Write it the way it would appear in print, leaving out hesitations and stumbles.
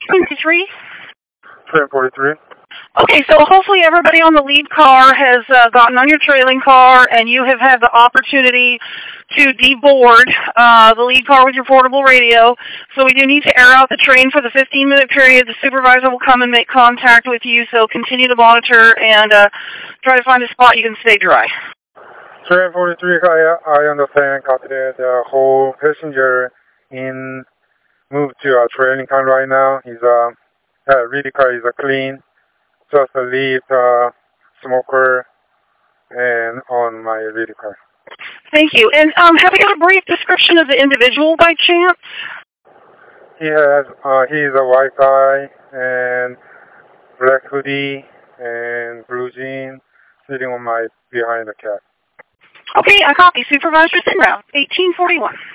23? Train 43. Okay, so hopefully everybody on the lead car has gotten on your trailing car, and you have had the opportunity to deboard the lead car with your portable radio. So we do need to air out the train for the 15-minute period. The supervisor will come and make contact with you, so continue to monitor and try to find a spot you can stay dry. Train 43, I understand. Copy that. The whole passenger in moved to a trailing car right now. His ready car is clean. Just leave smoker and on my ready car. Thank you. And have you got a brief description of the individual by chance? He has he's a white guy and black hoodie and blue jeans sitting on my behind the cab. Okay, I copy. Supervisor Sinrow, 1841.